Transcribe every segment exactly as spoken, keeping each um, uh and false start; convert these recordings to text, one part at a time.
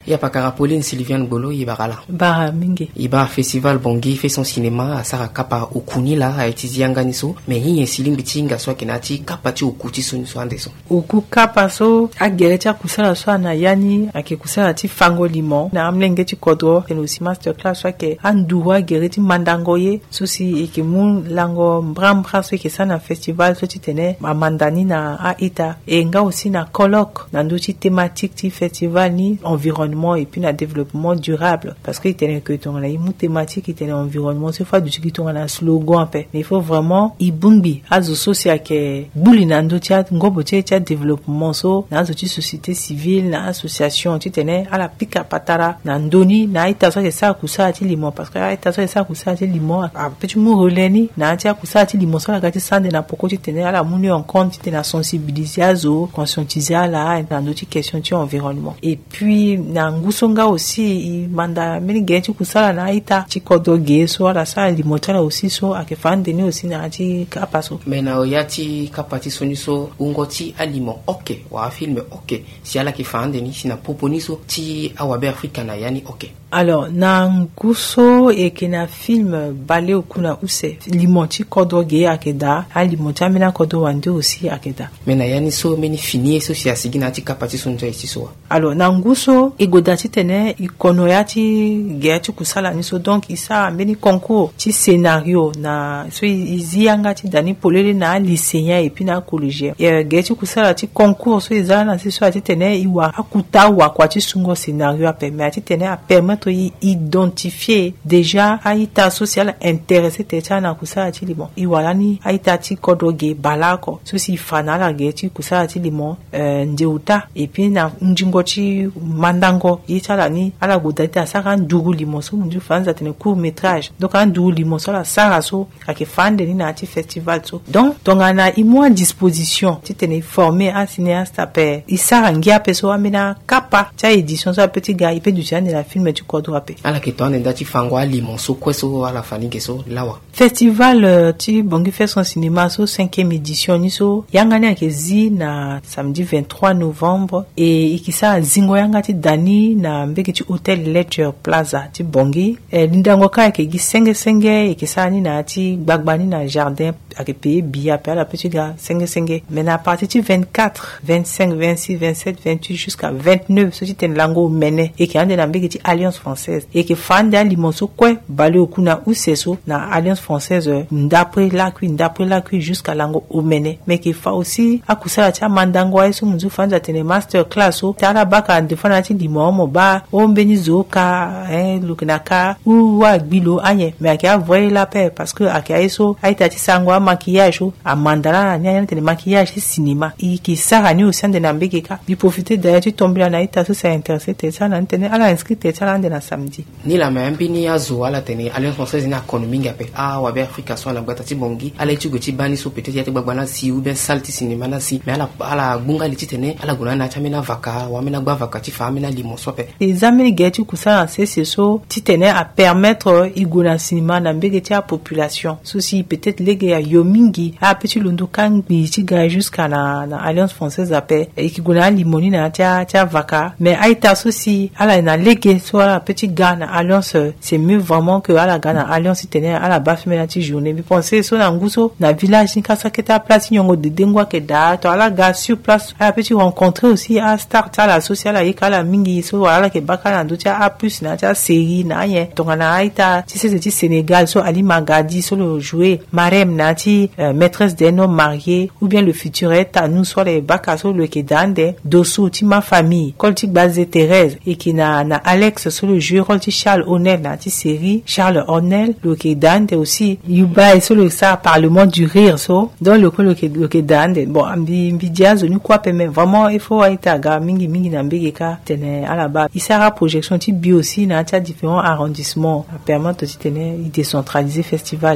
Il y a pas Carapoline, Sylviane Bolo, il y a Barala. Bara mingi. Il y a festival Bongi, fait son cinéma à Sarakapa au Kuni là, à Etizianga niso, mais il y a Silim Bitinga soit Kenati, Kapati au Kuti son so andeso. Uku kapaso, a gerecha kusala so na yani, a ke kusala ti fango limon, na amlenge ti kodro, et aussi masterclass soit ke anduwa gereti mandangoye, souci et que moun lango mbram braso ke ça na festival so ti tene, a mandani na a ita, et nga aussi na colloque, na ndouti thématique ti festival ni environnement et puis na développement durable, parce que il tene que ton la imu thématique, il tene environnement, c'est fois du qui ton na slogan pe, mais il faut vraiment ibungbi, azo socia ke bouli na ndouti a ngobo ti ti développement so, na azo ti société civile, na association ti tene à la pika patara, na ndoni, na ita so ke ça kusa ti limon, parce que ita so ke ça kusa ti limon, a petit mou releni, na ti kusa ti limon so la gati sande na poko ti tene à la mouni en compte ti tene sensibiliser azo, conscientiser à la, na ndouti question ti environnement. Et puis na ngusonga aussi i manda meni geti kusala na ita ti kodo ge so la sa limotala aussi so ake fandeni aussi na ti kapaso. Mais na oyati kapati soniso ungoti aliment. OK, wa film OK. Si ala ki fandeni si na poponiso ti awabe Afrika na yani OK. Alors na nguso e kena film bale okuna use limoti kodo ge akeda a limoti amena kodo wande aussi akeda. Mais na yani so meni fini so si asigina ti kapati sonjo isi so. Alors na nguso egodati tene ikonoyati geati kusala niso donc isa meni concours ti scénario na so izianga ti dani polele na lycéen et puis na collégien e geati kusala ti concours so izala na si so ati tene iwa akuta wa kwa ti sungo scénario a permet ati tene a permettre i identifier déjà aita social intéressé te na kusala ti limon iwala ni aita ti kodoge balako so si fanala geati kusala ti limon euh, ndeuta et puis na njingo ti mandango itala ni ala godata saka nduru limon so munju fanza tene court métrage donc an nduru limon so la sara so ake fande ni na ti festival so donc donc ana imo à disposition ti tene formé à cinéaste pe isara ngia pe so amena kapa ta édition so petit gars il peut du de la film tu kodo ape ala ke ton ndati fangwa limon so kweso ala fani ke so lawa festival uh, ti bongi fait son cinéma so cinquième édition ni so yanga ni akezi na samedi vingt-trois novembre et ikisa zingo yanga ti dani na mbeki ti hôtel Ledger Plaza ti bongi e lindango ka ke gi senge senge ikisa ni na ti gbagbani na jardin ake payer billet pe ala petit gars senge senge mais na partir ti vingt-quatre, vingt-cinq, vingt-six, vingt-sept, vingt-huit jusqu'à vingt-neuf so ti ten lango mene et ki ande na mbeki ti Alliance Française et que fanda limonso kwe bale okuna useso na Alliance Française ndapre la kui ndapre la kui jusqu'à lango omene mais que fa aussi akusala cha mandango ayeso munzu fanda tene master class o tara baka ndefana ti limomo ba o mbeni zoka eh lukinaka ou wa gbilo anye mais akia voyer la paix parce que akia eso aita ti sangwa maquillage o amandala na nya tene maquillage ti cinéma et qui sara ni au sein de nambekeka bi profiter d'ailleurs tu tomber na ita so ça intéressé te ça na tene ala inscrit te ça na samedi ni la membi ni azo ala tene Alliance Française na économie ngape ah wa be Afrika so na gbata ti bongi ala ti go ti bani so peut-être ya ti gbagbana si ou bien salti cinéma na si mais ala ala bunga li ti tene ala guna na cha mena vaka wa mena gba vaka ti fa mena limon so pe les amis geti kusala c'est so ti tene à permettre iguna cinéma na mbege ti a population so si peut-être lege ya yomingi a petit londo kangi ti ga jusqu'à na, na Alliance Française ape e ki guna limoni na ti ti vaka mais aita so si ala na lege so ala petit gars na Alliance c'est mieux vraiment que ala gana Alliance tenait à la base mais la journée bi penser so na nguso na village ni kasa keta place nyongo de dengwa ke da to ala gars sur place ala petit rencontrer aussi à start à la sociale à ikala mingi so ala ke bakala ndotia a plus na ta série na yen to na aita ti c'est ti Sénégal so Ali Magadi so le jouer Marem na ti euh, maîtresse d'un homme marié ou bien le futurette à nous so les bakaso le ke dande dosso ti ma famille kolti base Thérèse et qui na na Alex so le jouer rôle ti Charles Honnel na ti série Charles Honnel le ke dande aussi yuba et so le ça parlement du rire so donc le le ke le ke dande bon ambi mbidia zo ni quoi mais vraiment il faut aita ga mingi mingi na mbegeka tene ala ba isara projection ti bi aussi na ta différents arrondissements permettre aussi tene décentraliser festival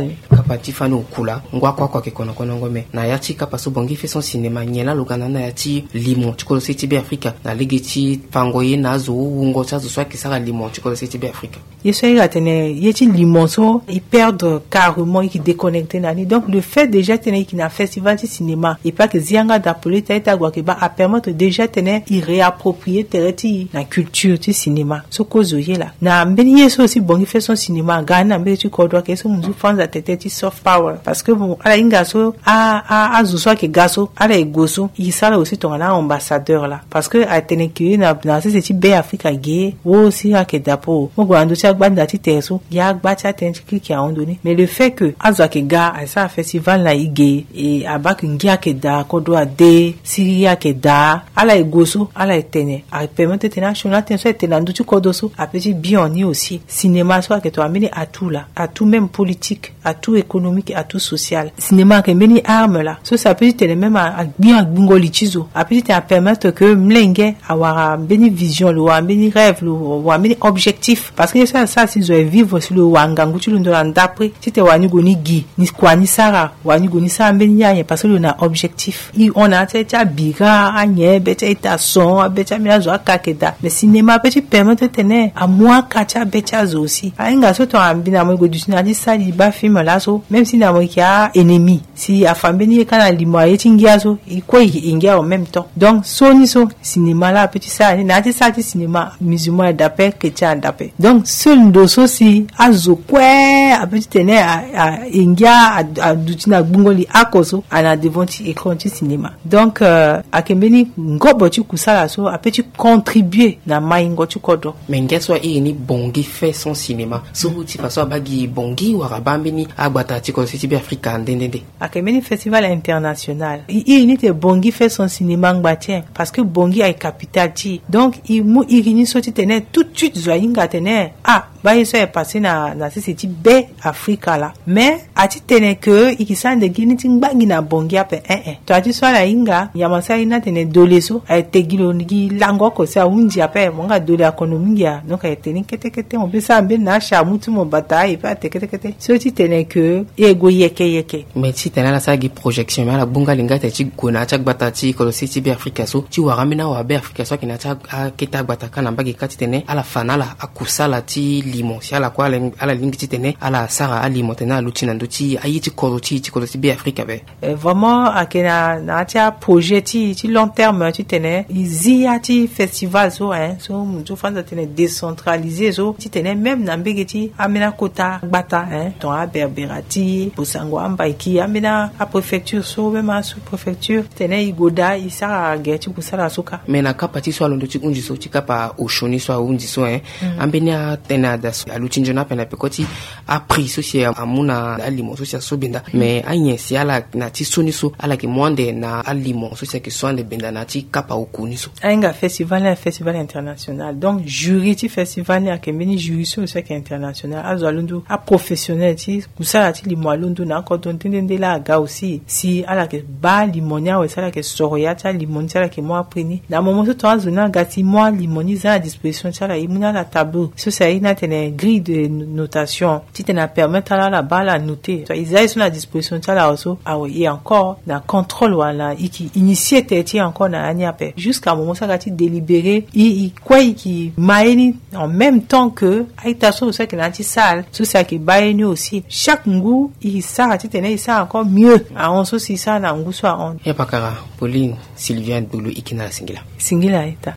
kapa tifano kula ngwa kwa kwa ke kono kono ngome na yati kapa so bongi fait son cinéma nyela lugana na yati limon chikolo seti be Afrika na legeti pangoye na zo ngo cha zo swa kisara limon chikolo seti be Afrika yeso ira tene yeti limon so ils perdent carrément ils déconnectent nani donc le fait déjà tene qui na festival de cinéma et pas que zianga d'appeler taita gwa ke ba a permettre déjà tene il réapproprier tereti na culture du cinéma so kozo yela na mbeni yeso aussi bongi fait son cinéma gana mbeni tu kodwa ke so munzu fanza tete soft power parce que bon ala ingaso a a a zo swa ke gaso ala egoso il sala aussi ton ambassadeur là parce que a tene ki na na c'est ti be Africa gay wo aussi a ke dapo mo go ando cha gbanda ti teso ya gba cha ten ki ki a ondoni mais le fait que azo ke ga a ça festival la igé et abak ngia ke da kodo ade siria ke da ala egoso ala tene a permettre international ten so tene ando ti kodo so a petit bien ni aussi cinéma so ke to ameni à tout là à tout même politique à tout économique à tout social cinéma ke meni arme là so ça peut être même à bien bungo lichizo a peut être permettre que mlenge avoir beni vision lo wa beni rêve lo wa beni objectif parce que ça ça si zo vivre sur le wangangu tu ndo d'après si te wani goni gi ni kwa ni sara wani goni sa beni ya parce que on a objectif i on a tete biga anye bete ita son bete mi azo akakeda mais cinéma peut permettre tenir à moi kacha beta zo aussi ainga so to ambina mo go du sinadi sali ba film là so même si na mo kia ennemi si a fambeni kana limo yetingia so iko ingia en même temps donc soni so cinéma là petit ça na ti ça ti cinéma musulman d'après chrétien d'après donc seul ndo so si azo kwe a petit tenir a ingia a dutina bungoli akoso ana devant ti écran ti cinéma donc euh, a kembeni ngobo ti kusala so a petit contribuer na maingo ti kodo mais ngeso e ni bongi fait son cinéma so ti faso bagi bongi wa rabambeni agbata ti ko ti be Africa ndendende a kembeni festival international il ni te bongi fait son cinéma ngbatien parce que bongi ay capital ti donc il mu irini so ti tene tout de suite zoinga tene ah ba yeso est passé na na c'est ti be Africa là mais a ti tene que ikisande gini ti ngbangi na bongi ape eh eh to ati so la inga yamasa ina tene doleso ay tegilo ngi lango ko sa unji ape monga dole economique ya donc ay tene kete kete on peut ça mbe na cha mutu mo bataille pa kete kete so ti tene que ego yeke yeke mais ti tene la sa gi projection mais la bunga linga te ti gona cha gbata ti ko si ti be Africa so ti waramina wa be Africa so kina cha keta gbata kana mbagi kati tene ala fanala akusala ti limon si ala kwa ala lingi ti tene ala sara ali motena lutina ndo ti ayiti ko ti ti ko si be Africa be vraiment akena na ti projet ti ti long terme ti tene izia ti festival so hein so mutu fanza tene décentralisé so ti tene même na mbegi ti amena kota gbata hein ton a berberati bosango amba iki amena a préfecture so même a sous préfecture tene igoda isa geti kusala suka mais na kapati so alondo ti unji so ti kapa oshoni so unji so hein mm. ambenia tena da so alutinjo na pena pekoti a prix so si amuna alimo so si sobinda mm. mais anye si ala na ti soni so ala ke monde na alimo so si ke so ande benda na ti kapa okuni so ainga festival un festival international donc jury ti festival ya ke meni jury so so ke international azo alondo a professionnel ti kusala ti limo alondo na ko don tendende la ga aussi si ala ke ba limonia o sala ke soroya ta limoni sala ke mo apreni na moment so to azuna gati mo limoni za à disposition sala imuna la tableau so ça ina tene grille de notation ti tena permettre la la ba la noter so ils sont à disposition sala also ah oui et encore na contrôle wala iki initié ti encore na aniape jusqu'à moment ça gati délibéré i quoi qui maeni en même temps que aita so ça que na ti salle so ça que baeni aussi chaque ngou i ça ti tene ça encore mieux a on so si ça na ngou so on ya pakara Pauline Sylviane Bulu ikina singila singila ita